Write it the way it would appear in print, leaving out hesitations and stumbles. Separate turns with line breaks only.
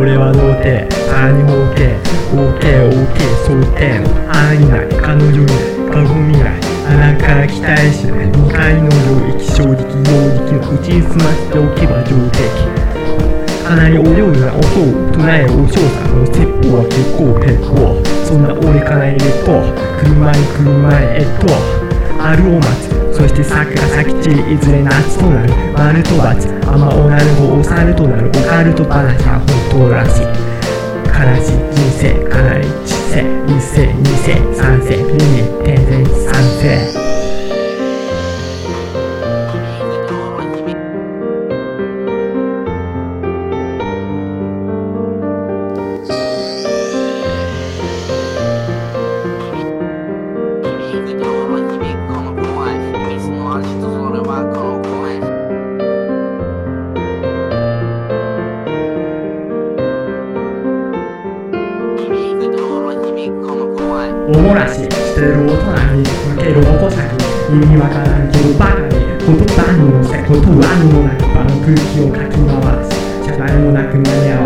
俺は童貞さらに包茎 OKOK 想定の範囲内彼女以来過去未来鼻から期待しない2階の領域正直陽気の打ち済ませておけば上出来かなりお料理な音を唱えるお嬢さんの説法は結構結構そんな俺かなり車に春を待つそして桜咲き散りいずれ夏となる丸と×雨おなるほお猿となるオカルト話は本当らしい悲しい人生かなり知性一世二世三世二年天然三世おもらししてる大人に向ける矛先意味わからんけどバカに言葉に乗せ言葉にもなく場の空気をかき回す謝罪もなく間に合